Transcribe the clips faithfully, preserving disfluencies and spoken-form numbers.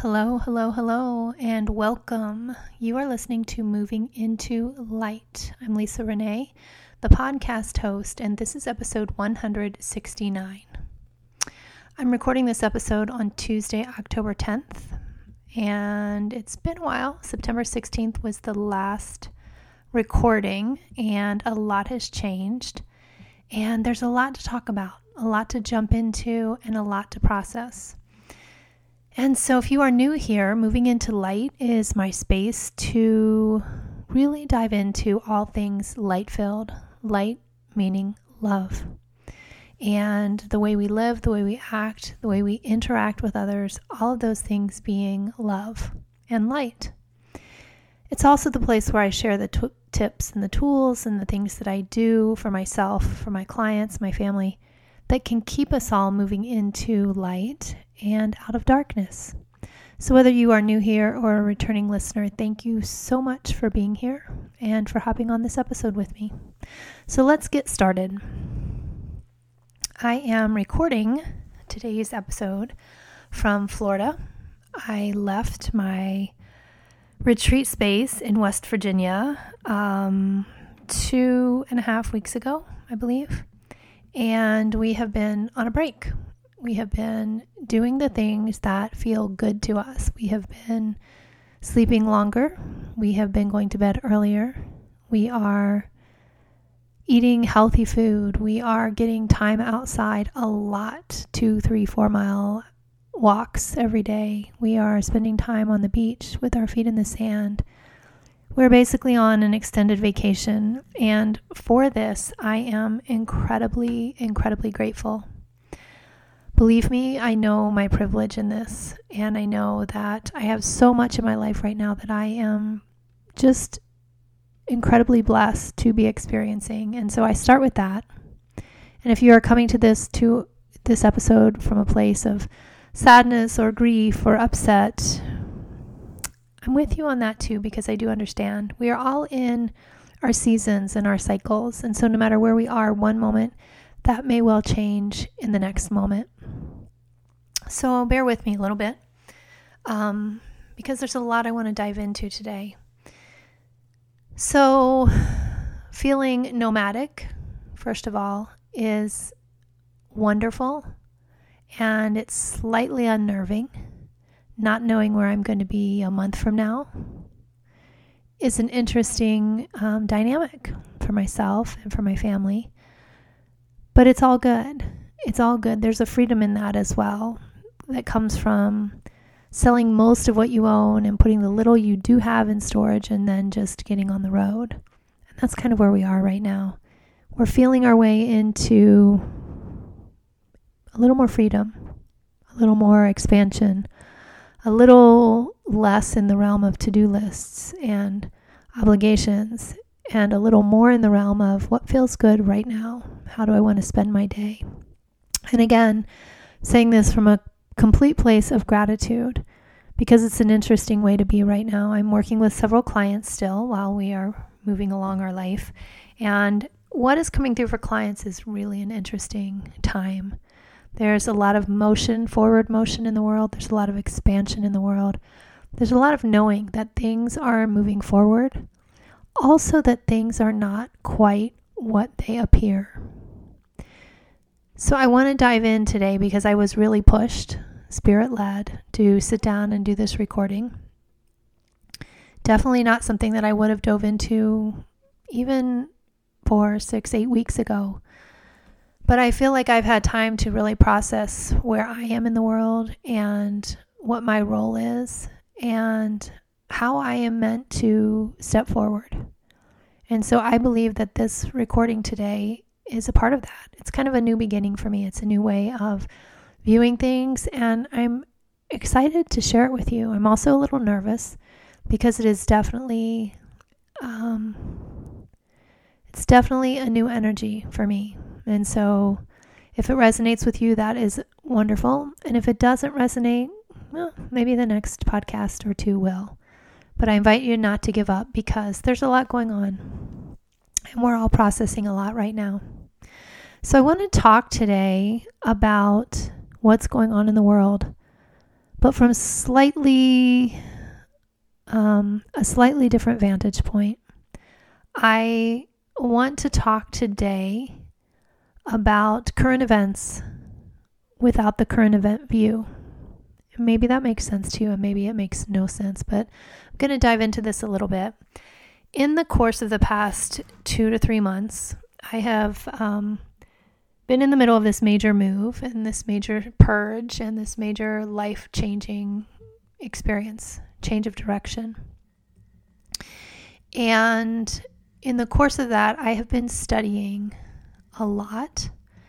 Hello, hello, hello, and welcome. You are listening to Moving into Light. I'm Lisa Renee, the podcast host, and this is episode one hundred sixty-nine. I'm recording this episode on Tuesday, October tenth, and it's been a while. September sixteenth was the last recording, and a lot has changed, and there's a lot to talk about, a lot to jump into, and a lot to process. And so if you are new here, Moving into Light is my space to really dive into all things light-filled, light meaning love. And the way we live, the way we act, the way we interact with others, all of those things being love and light. It's also the place where I share the t- tips and the tools and the things that I do for myself, for my clients, my family, that can keep us all moving into light and out of darkness. So whether you are new here or a returning listener, thank you so much for being here and for hopping on this episode with me. So let's get started. I am recording today's episode from Florida. I left my retreat space in West Virginia um, two and a half weeks ago, I believe. And we have been on a break. We have been doing the things that feel good to us. We have been sleeping longer. We have been going to bed earlier. We are eating healthy food. We are getting time outside a lot, two, three, four mile walks every day. We are spending time on the beach with our feet in the sand. We're basically on an extended vacation, and for this, I am incredibly, incredibly grateful. Believe me, I know my privilege in this, and I know that I have so much in my life right now that I am just incredibly blessed to be experiencing, and so I start with that. And if you are coming to this to this episode from a place of sadness or grief or upset, I'm with you on that too, because I do understand. We are all in our seasons and our cycles. And so no matter where we are one moment, that may well change in the next moment. So bear with me a little bit, um, because there's a lot I want to dive into today. So feeling nomadic, first of all, is wonderful, and it's slightly unnerving. Not knowing where I'm going to be a month from now is an interesting um, dynamic for myself and for my family. But it's all good. It's all good. There's a freedom in that as well that comes from selling most of what you own and putting the little you do have in storage and then just getting on the road. And that's kind of where we are right now. We're feeling our way into a little more freedom, a little more expansion, a little less in the realm of to-do lists and obligations, and a little more in the realm of what feels good right now. How do I want to spend my day? And again, saying this from a complete place of gratitude, because it's an interesting way to be right now. I'm working with several clients still while we are moving along our life. And what is coming through for clients is really an interesting time. There's a lot of motion, forward motion in the world. There's a lot of expansion in the world. There's a lot of knowing that things are moving forward. Also that things are not quite what they appear. So I want to dive in today because I was really pushed, spirit-led, to sit down and do this recording. Definitely not something that I would have dove into even four, six, eight weeks ago. But I feel like I've had time to really process where I am in the world and what my role is and how I am meant to step forward. And so I believe that this recording today is a part of that. It's kind of a new beginning for me. It's a new way of viewing things, and I'm excited to share it with you. I'm also a little nervous because it is definitely, um, it's definitely a new energy for me. And so if it resonates with you, that is wonderful. And if it doesn't resonate, well, maybe the next podcast or two will. But I invite you not to give up because there's a lot going on. And we're all processing a lot right now. So I want to talk today about what's going on in the world, but from slightly, um, a slightly different vantage point. I want to talk today about current events without the current event view. Maybe that makes sense to you, and maybe it makes no sense, but I'm going to dive into this a little bit. In the course of the past two to three months, I have um, been in the middle of this major move and this major purge and this major life-changing experience, change of direction. And in the course of that, I have been studying a lot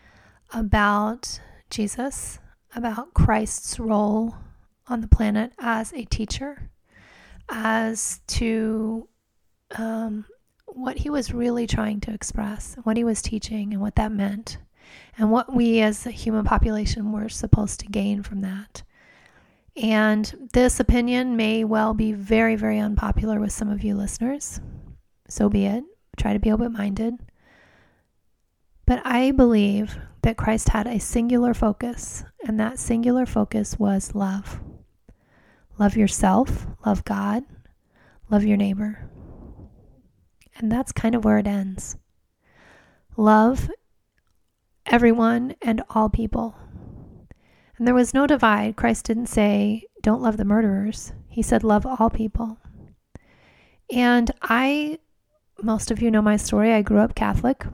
about Jesus, about Christ's role on the planet as a teacher, as to um, what he was really trying to express, what he was teaching and what that meant, and what we as a human population were supposed to gain from that. And this opinion may well be very, very unpopular with some of you listeners. So be it. Try to be open-minded. But I believe that Christ had a singular focus, and that singular focus was love. Love yourself, love God, love your neighbor. And that's kind of where it ends. Love everyone and all people. And there was no divide. Christ didn't say, don't love the murderers. He said, love all people. And I, most of you know my story. I grew up Catholic.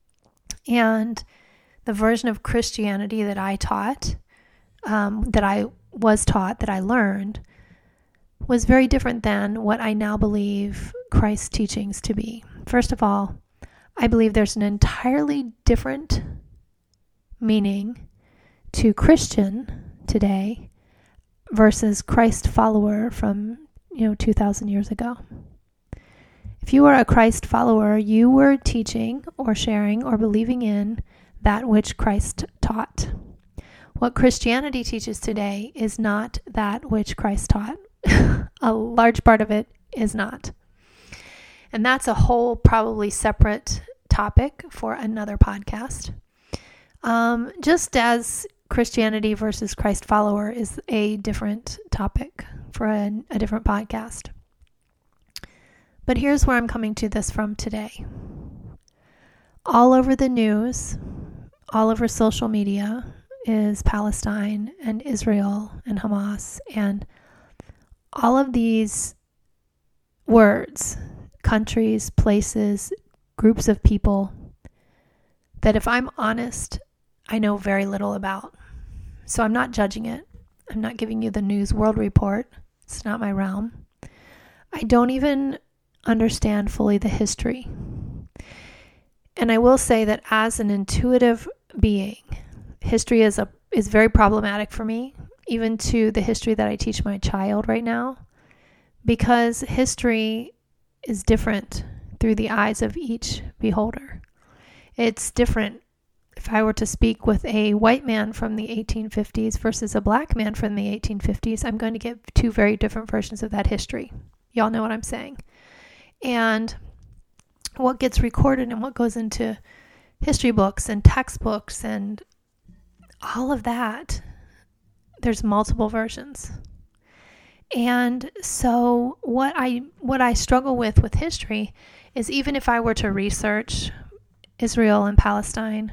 And the version of Christianity that I taught, um, that I was taught, that I learned, was very different than what I now believe Christ's teachings to be. First of all, I believe there's an entirely different meaning to Christian today versus Christ follower from, you know, two thousand years ago. If you were a Christ follower, you were teaching or sharing or believing in that which Christ taught. What Christianity teaches today is not that which Christ taught. A large part of it is not. And that's a whole probably separate topic for another podcast. Um, just as Christianity versus Christ follower is a different topic for a, a different podcast. But here's where I'm coming to this from today. All over the news, all over social media is Palestine and Israel and Hamas and all of these words, countries, places, groups of people that if I'm honest, I know very little about. So I'm not judging it. I'm not giving you the news world report. It's not my realm. I don't even understand fully the history. And I will say that as an intuitive being, history is a is very problematic for me, even to the history that I teach my child right now, because history is different through the eyes of each beholder. It's different if I were to speak with a white man from the eighteen fifties versus a black man from the eighteen fifties, I'm going to get two very different versions of that history. Y'all know what I'm saying. And what gets recorded and what goes into history books and textbooks and all of that, there's multiple versions. And so what I what I struggle with with history is even if I were to research Israel and Palestine,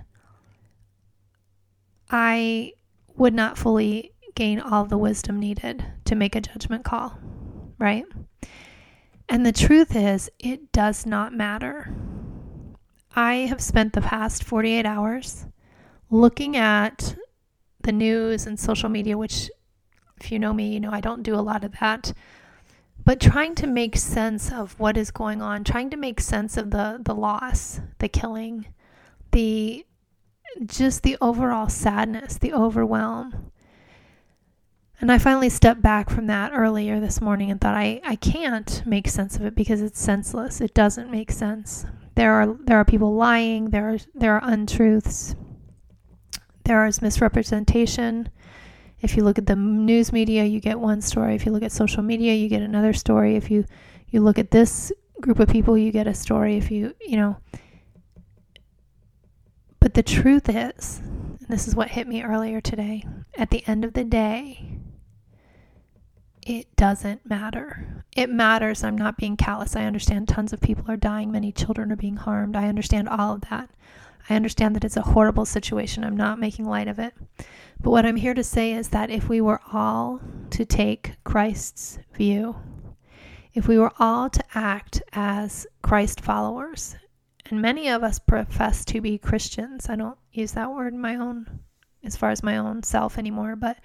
I would not fully gain all the wisdom needed to make a judgment call, right? And the truth is, it does not matter. I have spent the past forty-eight hours looking at the news and social media, which, if you know me, you know I don't do a lot of that, but trying to make sense of what is going on, trying to make sense of the, the loss, the killing, the just the overall sadness, the overwhelm. And I finally stepped back from that earlier this morning and thought I, I can't make sense of it because it's senseless. It doesn't make sense. There are there are people lying, there are there are untruths, there is misrepresentation. If you look at the news media, you get one story. If you look at social media, you get another story. If you, you look at this group of people, you get a story. If you, you know. But the truth is, and this is what hit me earlier today, at the end of the day, it doesn't matter. It matters. I'm not being callous. I understand tons of people are dying. Many children are being harmed. I understand all of that. I understand that it's a horrible situation. I'm not making light of it. But what I'm here to say is that if we were all to take Christ's view, if we were all to act as Christ followers, and many of us profess to be Christians. I don't use that word in my own, as far as my own self anymore, but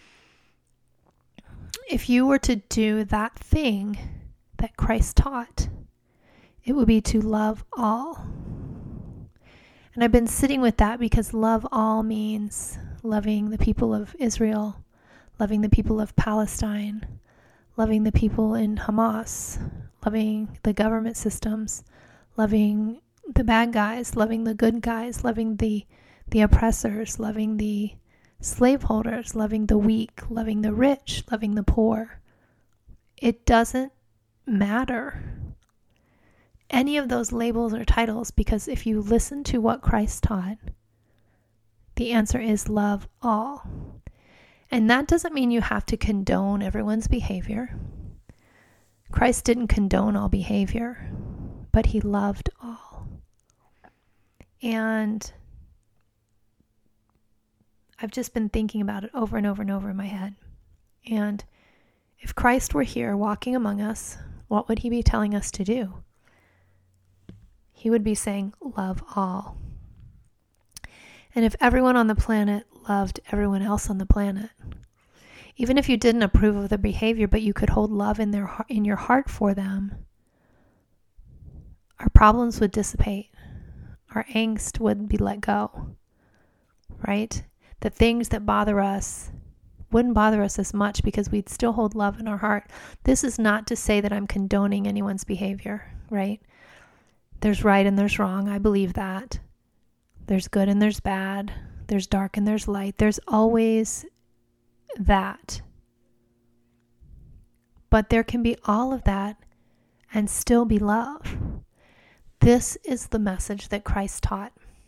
if you were to do that thing that Christ taught, it would be to love all. And I've been sitting with that because love all means loving the people of Israel, loving the people of Palestine, loving the people in Hamas, loving the government systems, loving the bad guys, loving the good guys, loving the the oppressors, loving the slaveholders, loving the weak, loving the rich, loving the poor. It doesn't matter any of those labels or titles, because if you listen to what Christ taught, the answer is love all. And that doesn't mean you have to condone everyone's behavior. Christ didn't condone all behavior, but he loved all. And I've just been thinking about it over and over and over in my head. And if Christ were here walking among us, what would he be telling us to do? He would be saying, love all. And if everyone on the planet loved everyone else on the planet, even if you didn't approve of their behavior, but you could hold love in their in your heart for them, our problems would dissipate. Our angst would be let go, right? The things that bother us wouldn't bother us as much because we'd still hold love in our heart. This is not to say that I'm condoning anyone's behavior, right? There's right and there's wrong. I believe that. There's good and there's bad. There's dark and there's light. There's always that. But there can be all of that and still be love. This is the message that Christ taught.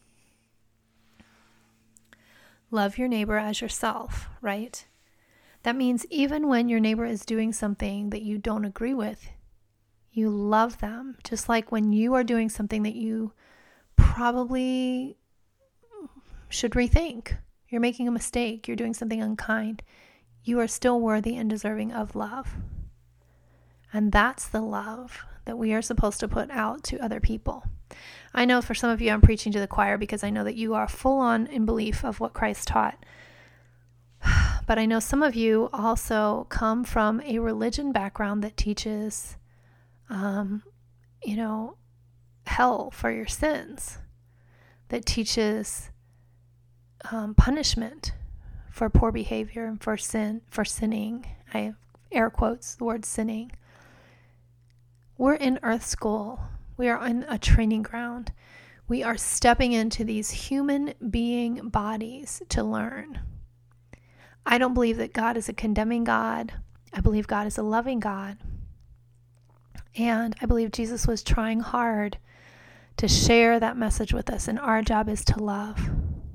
Love your neighbor as yourself, right? That means even when your neighbor is doing something that you don't agree with, you love them. Just like when you are doing something that you probably should rethink. You're making a mistake. You're doing something unkind. You are still worthy and deserving of love. And that's the love that we are supposed to put out to other people. I know for some of you I'm preaching to the choir because I know that you are full on in belief of what Christ taught. But I know some of you also come from a religion background that teaches, um, you know, hell for your sins, that teaches um, punishment for poor behavior and for sin, for sinning. I have air quotes the word sinning. We're in earth school. We are in a training ground. We are stepping into these human being bodies to learn. I don't believe that God is a condemning God. I believe God is a loving God. And I believe Jesus was trying hard to share that message with us, and our job is to love.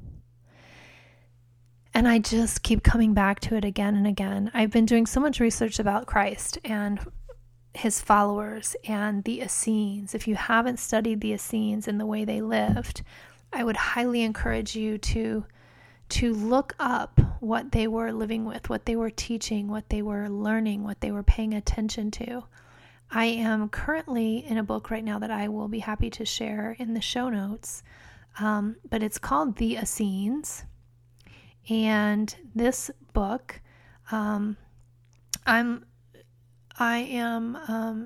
And I just keep coming back to it again and again. I've been doing so much research about Christ and his followers and the Essenes. If you haven't studied the Essenes and the way they lived, I would highly encourage you to to look up what they were living with, what they were teaching, what they were learning, what they were paying attention to. I am currently in a book right now that I will be happy to share in the show notes, um, but it's called The Essenes. And this book, um, I'm, I am, um,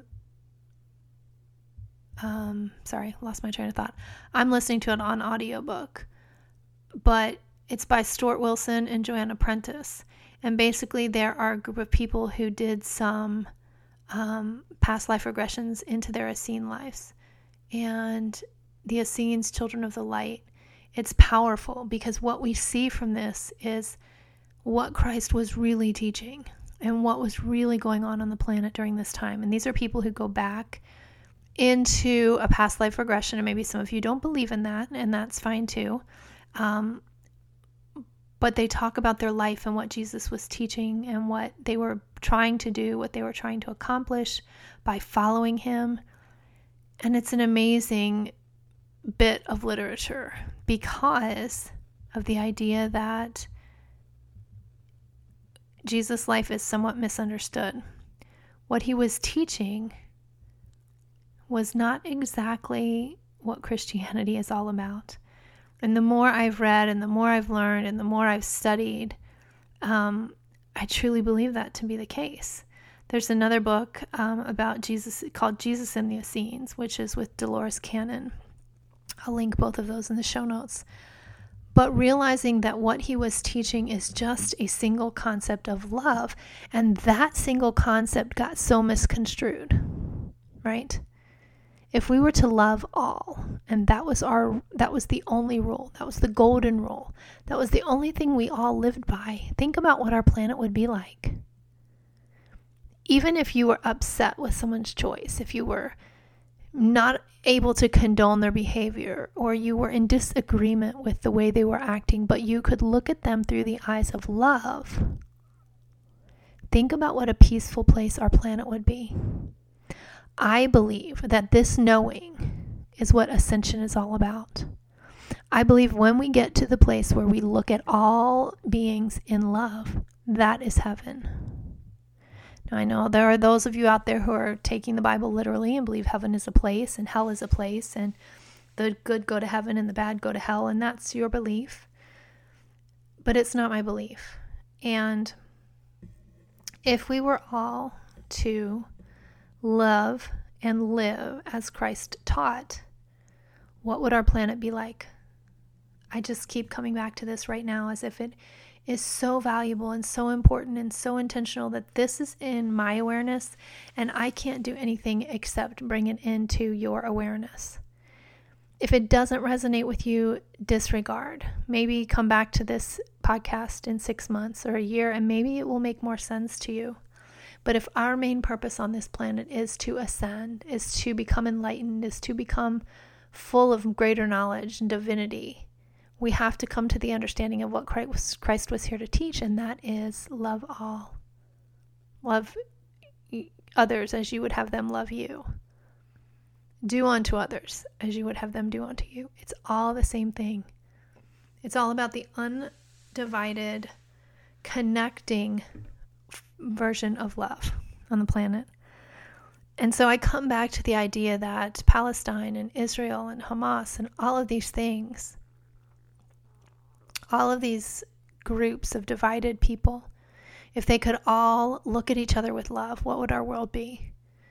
um, sorry, lost my train of thought. I'm listening to it on audiobook, but it's by Stuart Wilson and Joanna Prentice. And basically there are a group of people who did some um, past life regressions into their Essene lives. And the Essenes, Children of the Light, it's powerful because what we see from this is what Christ was really teaching and what was really going on on the planet during this time. And these are people who go back into a past life regression, and maybe some of you don't believe in that, and that's fine too. Um, but they talk about their life and what Jesus was teaching and what they were trying to do, what they were trying to accomplish by following him. And it's an amazing bit of literature because of the idea that Jesus' life is somewhat misunderstood. What he was teaching was not exactly what Christianity is all about. And the more I've read and the more I've learned and the more I've studied, um, I truly believe that to be the case. There's another book um, about Jesus called Jesus in the Essenes, which is with Dolores Cannon. I'll link both of those in the show notes. But realizing that what he was teaching is just a single concept of love, and that single concept got so misconstrued, right? If we were to love all, and that was our, that was the only rule, that was the golden rule, that was the only thing we all lived by, think about what our planet would be like. Even if you were upset with someone's choice, if you were not able to condone their behavior, or you were in disagreement with the way they were acting, but you could look at them through the eyes of love, think about what a peaceful place our planet would be. I believe that this knowing is what ascension is all about. I believe when we get to the place where we look at all beings in love, that is heaven. Now, I know there are those of you out there who are taking the Bible literally and believe heaven is a place and hell is a place and the good go to heaven and the bad go to hell, and that's your belief. But it's not my belief. And if we were all to love and live as Christ taught, what would our planet be like? I just keep coming back to this right now as if it is so valuable and so important and so intentional that this is in my awareness, and I can't do anything except bring it into your awareness. If it doesn't resonate with you, disregard. Maybe come back to this podcast in six months or a year, and maybe it will make more sense to you. But if our main purpose on this planet is to ascend, is to become enlightened, is to become full of greater knowledge and divinity, we have to come to the understanding of what Christ was here to teach, and that is love all. Love others as you would have them love you. Do unto others as you would have them do unto you. It's all the same thing. It's all about the undivided, connecting version of love on the planet. And so I come back to the idea that Palestine and Israel and Hamas and all of these things, all of these groups of divided people, if they could all look at each other with love, what would our world be?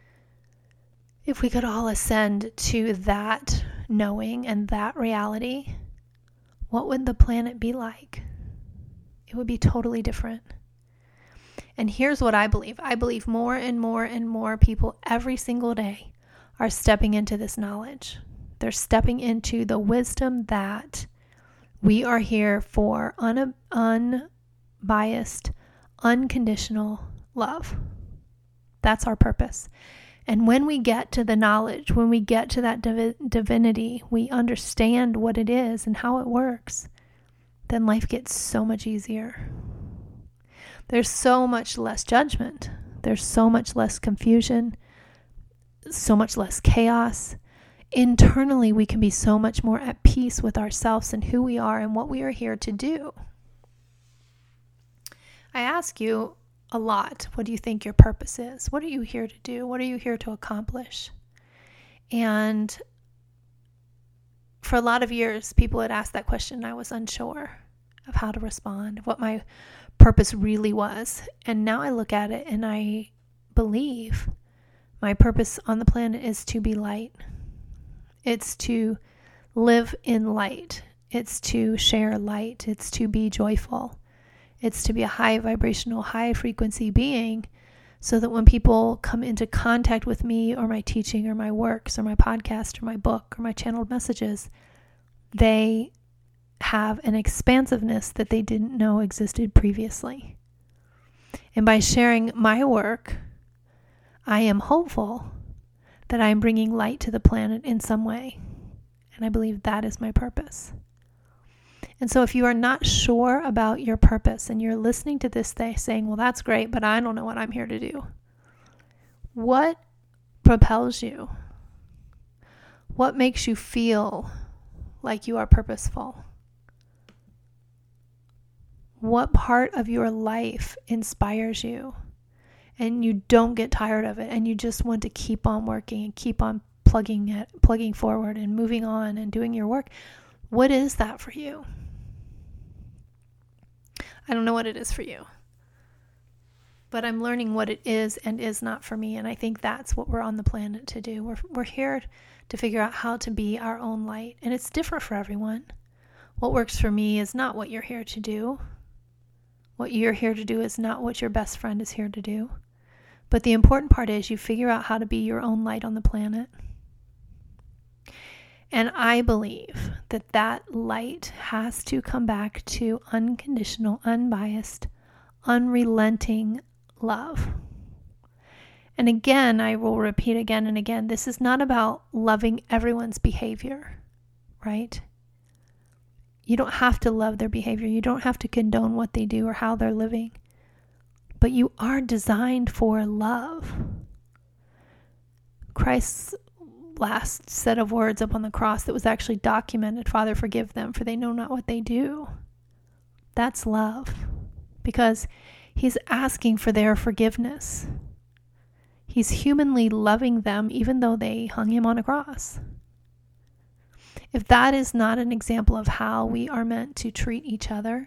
If we could all ascend to that knowing and that reality, what would the planet be like? It would be totally different. And here's what I believe. I believe more and more and more people every single day are stepping into this knowledge. They're stepping into the wisdom that we are here for un- unbiased, unconditional love. That's our purpose. And when we get to the knowledge, when we get to that div- divinity, we understand what it is and how it works, then life gets so much easier. There's so much less judgment. There's so much less confusion, so much less chaos. Internally, we can be so much more at peace with ourselves and who we are and what we are here to do. I ask you a lot, what do you think your purpose is? What are you here to do? What are you here to accomplish? And for a lot of years, people had asked that question, and I was unsure of how to respond, what my purpose really was. And now I look at it and I believe my purpose on the planet is to be light. It's to live in light. It's to share light. It's to be joyful. It's to be a high vibrational, high frequency being, so that when people come into contact with me or my teaching or my works or my podcast or my book or my channeled messages, they have an expansiveness that they didn't know existed previously. And by sharing my work, I am hopeful that I am bringing light to the planet in some way. And I believe that is my purpose. And so if you are not sure about your purpose and you're listening to this thing saying, well, that's great, but I don't know what I'm here to do. What propels you? What makes you feel like you are purposeful? What part of your life inspires you and you don't get tired of it and you just want to keep on working and keep on plugging it, plugging forward and moving on and doing your work? What is that for you? I don't know what it is for you, but I'm learning what it is and is not for me. And I think that's what we're on the planet to do. We're, we're here to figure out how to be our own light. And it's different for everyone. What works for me is not what you're here to do. What you're here to do is not what your best friend is here to do. But the important part is you figure out how to be your own light on the planet. And I believe that that light has to come back to unconditional, unbiased, unrelenting love. And again, I will repeat again and again, this is not about loving everyone's behavior, right? You don't have to love their behavior. You don't have to condone what they do or how they're living. But you are designed for love. Christ's last set of words up on the cross that was actually documented, Father, forgive them, for they know not what they do. That's love. Because he's asking for their forgiveness. He's humanly loving them even though they hung him on a cross. If that is not an example of how we are meant to treat each other,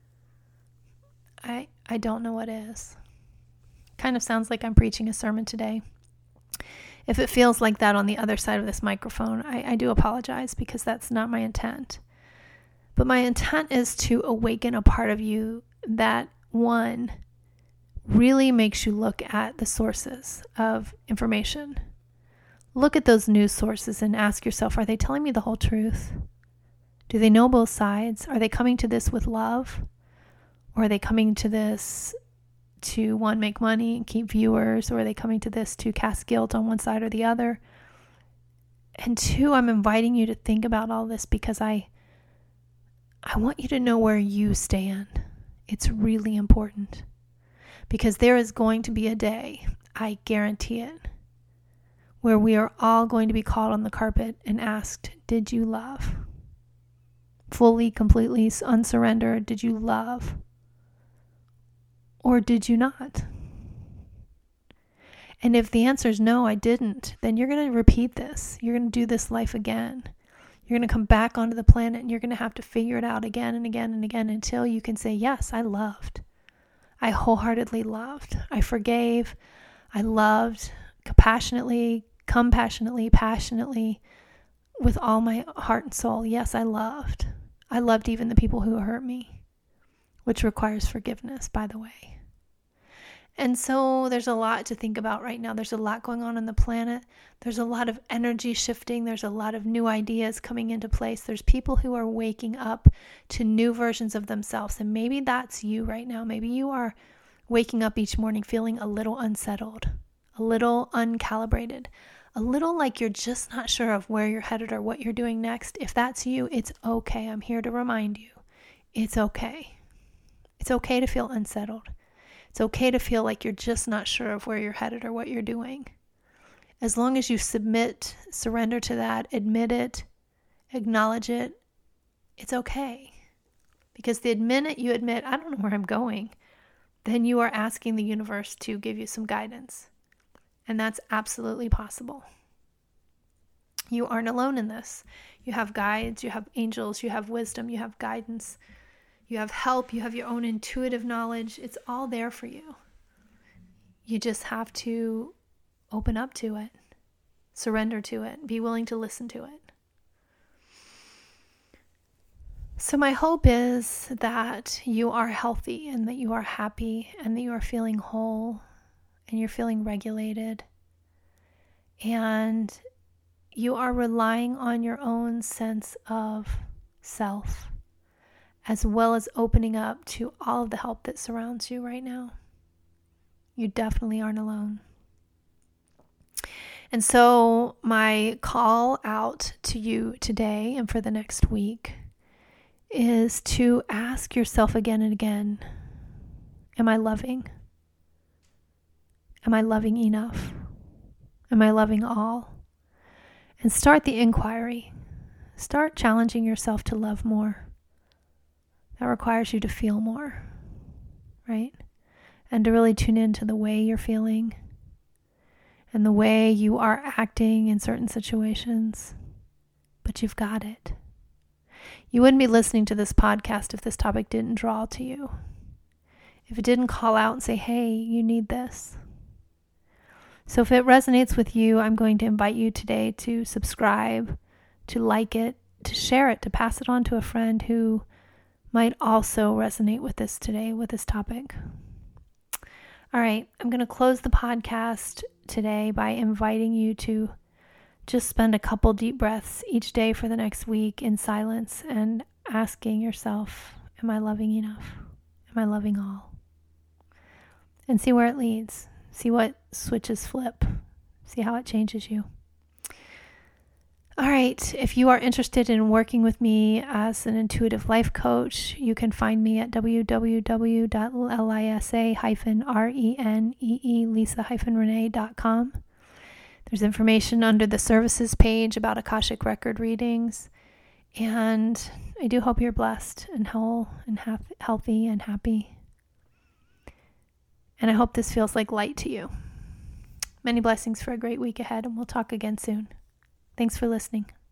I I don't know what is. Kind of sounds like I'm preaching a sermon today. If it feels like that on the other side of this microphone, I, I do apologize because that's not my intent. But my intent is to awaken a part of you that, one, really makes you look at the sources of information. Look at those news sources and ask yourself, are they telling me the whole truth? Do they know both sides? Are they coming to this with love? Or are they coming to this to, one, make money and keep viewers? Or are they coming to this to cast guilt on one side or the other? And two, I'm inviting you to think about all this because I, I want you to know where you stand. It's really important. Because there is going to be a day, I guarantee it, where we are all going to be called on the carpet and asked, did you love? Fully, completely, unsurrendered, did you love? Or did you not? And if the answer is no, I didn't, then you're going to repeat this. You're going to do this life again. You're going to come back onto the planet and you're going to have to figure it out again and again and again until you can say, yes, I loved. I wholeheartedly loved. I forgave. I loved compassionately, compassionately, passionately, with all my heart and soul. Yes, I loved. I loved even the people who hurt me, which requires forgiveness, by the way. And so there's a lot to think about right now. There's a lot going on on the planet. There's a lot of energy shifting. There's a lot of new ideas coming into place. There's people who are waking up to new versions of themselves. And maybe that's you right now. Maybe you are waking up each morning feeling a little unsettled, a little uncalibrated, a little like you're just not sure of where you're headed or what you're doing next. If that's you, it's okay. I'm here to remind you. It's okay. It's okay to feel unsettled. It's okay to feel like you're just not sure of where you're headed or what you're doing. As long as you submit, surrender to that, admit it, acknowledge it, it's okay. Because the minute you admit, I don't know where I'm going, then you are asking the universe to give you some guidance. And that's absolutely possible. You aren't alone in this. You have guides, you have angels, you have wisdom, you have guidance. You have help, you have your own intuitive knowledge. It's all there for you. You just have to open up to it, surrender to it, be willing to listen to it. So my hope is that you are healthy and that you are happy and that you are feeling whole and you're feeling regulated and you are relying on your own sense of self, as well as opening up to all of the help that surrounds you right now. You definitely aren't alone. And so my call out to you today and for the next week is to ask yourself again and again, am I loving? Am I loving enough? Am I loving all? And start the inquiry. Start challenging yourself to love more. That requires you to feel more, right? And to really tune into the way you're feeling and the way you are acting in certain situations. But you've got it. You wouldn't be listening to this podcast if this topic didn't draw to you. If it didn't call out and say, hey, you need this. So if it resonates with you, I'm going to invite you today to subscribe, to like it, to share it, to pass it on to a friend who might also resonate with this today, with this topic. All right, I'm going to close the podcast today by inviting you to just spend a couple deep breaths each day for the next week in silence and asking yourself, am I loving enough? Am I loving all? And see where it leads. See what switches flip. See how it changes you. All right, if you are interested in working with me as an intuitive life coach, you can find me at w w w dot lisa renee lisa renee dot com. There's information under the services page about Akashic record readings. And I do hope you're blessed and whole and ha- healthy and happy. And I hope this feels like light to you. Many blessings for a great week ahead, and we'll talk again soon. Thanks for listening.